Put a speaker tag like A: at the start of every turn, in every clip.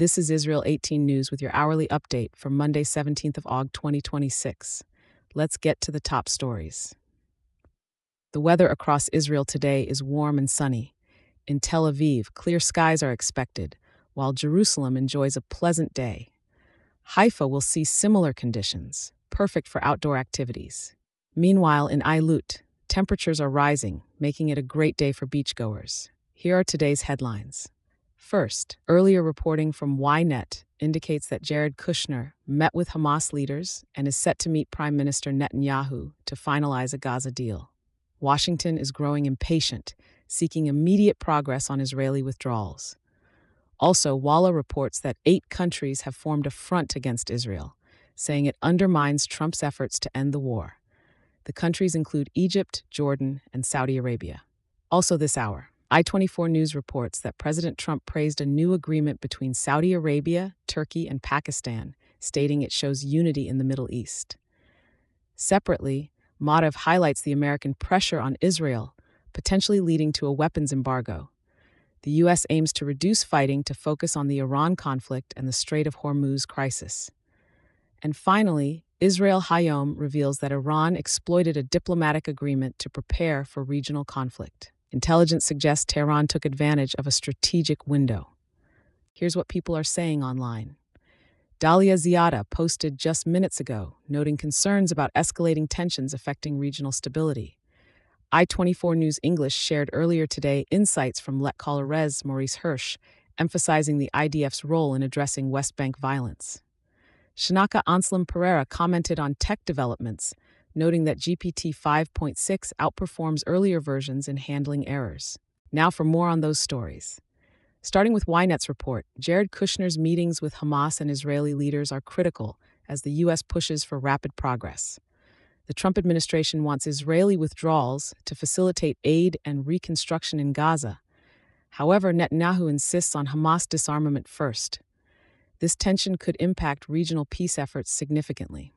A: This is Israel 18 News with your hourly update for Monday, 17th of August 2026. Let's get to the top stories. The weather across Israel today is warm and sunny. In Tel Aviv, clear skies are expected, while Jerusalem enjoys a pleasant day. Haifa will see similar conditions, perfect for outdoor activities. Meanwhile, in Eilut, temperatures are rising, making it a great day for beachgoers. Here are today's headlines. First, earlier reporting from Ynet indicates that Jared Kushner met with Hamas leaders and is set to meet Prime Minister Netanyahu to finalize a Gaza deal. Washington is growing impatient, seeking immediate progress on Israeli withdrawals. Also, Walla reports that 8 countries have formed a front against Israel, saying it undermines Trump's efforts to end the war. The countries include Egypt, Jordan, and Saudi Arabia. Also this hour, I-24 News reports that President Trump praised a new agreement between Saudi Arabia, Turkey, and Pakistan, stating it shows unity in the Middle East. Separately, Maariv highlights the American pressure on Israel, potentially leading to a weapons embargo. The U.S. aims to reduce fighting to focus on the Iran conflict and the Strait of Hormuz crisis. And finally, Israel Hayom reveals that Iran exploited a diplomatic agreement to prepare for regional conflict. Intelligence suggests Tehran took advantage of a strategic window. Here's what people are saying online. Dalia Ziada posted just minutes ago, noting concerns about escalating tensions affecting regional stability. I-24 News English shared earlier today insights from Let Colorez Maurice Hirsch, emphasizing the IDF's role in addressing West Bank violence. Shanaka Anselm Pereira commented on tech developments, noting that GPT 5.6 outperforms earlier versions in handling errors. Now for more on those stories. Starting with Ynet's report, Jared Kushner's meetings with Hamas and Israeli leaders are critical as the U.S. pushes for rapid progress. The Trump administration wants Israeli withdrawals to facilitate aid and reconstruction in Gaza. However, Netanyahu insists on Hamas disarmament first. This tension could impact regional peace efforts significantly.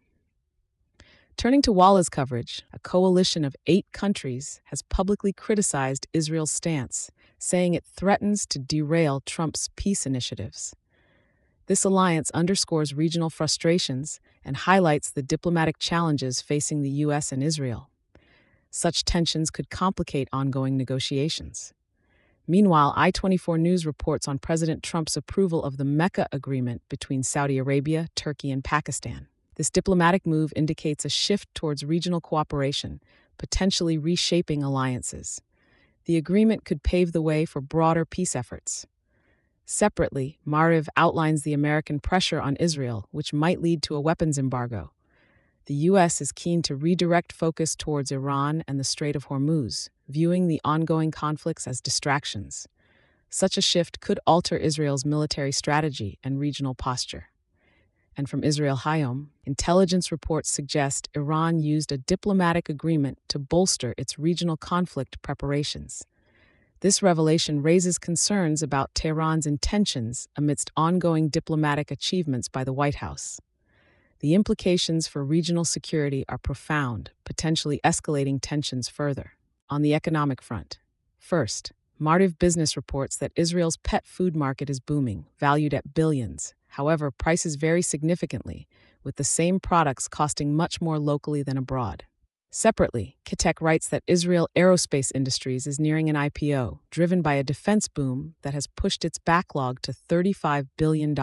A: Turning to Walla's coverage, a coalition of 8 countries has publicly criticized Israel's stance, saying it threatens to derail Trump's peace initiatives. This alliance underscores regional frustrations and highlights the diplomatic challenges facing the U.S. and Israel. Such tensions could complicate ongoing negotiations. Meanwhile, I-24 News reports on President Trump's approval of the Mecca Agreement between Saudi Arabia, Turkey, and Pakistan. This diplomatic move indicates a shift towards regional cooperation, potentially reshaping alliances. The agreement could pave the way for broader peace efforts. Separately, Maariv outlines the American pressure on Israel, which might lead to a weapons embargo. The U.S. is keen to redirect focus towards Iran and the Strait of Hormuz, viewing the ongoing conflicts as distractions. Such a shift could alter Israel's military strategy and regional posture. And from Israel Hayom, intelligence reports suggest Iran used a diplomatic agreement to bolster its regional conflict preparations. This revelation raises concerns about Tehran's intentions amidst ongoing diplomatic achievements by the White House. The implications for regional security are profound, potentially escalating tensions further. On the economic front, first, Maariv Business reports that Israel's pet food market is booming, valued at billions. However, prices vary significantly, with the same products costing much more locally than abroad. Separately, Kitek writes that Israel Aerospace Industries is nearing an IPO, driven by a defense boom that has pushed its backlog to $35 billion.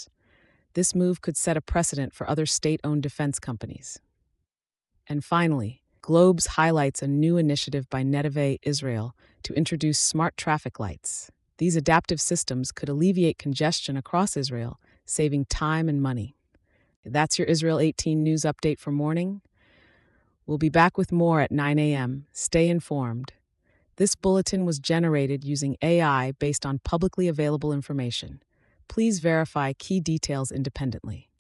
A: This move could set a precedent for other state-owned defense companies. And finally, Globes highlights a new initiative by Netive Israel to introduce smart traffic lights. These adaptive systems could alleviate congestion across Israel, saving time and money. That's your Israel 18 News update for morning. We'll be back with more at 9 a.m. Stay informed. This bulletin was generated using AI based on publicly available information. Please verify key details independently.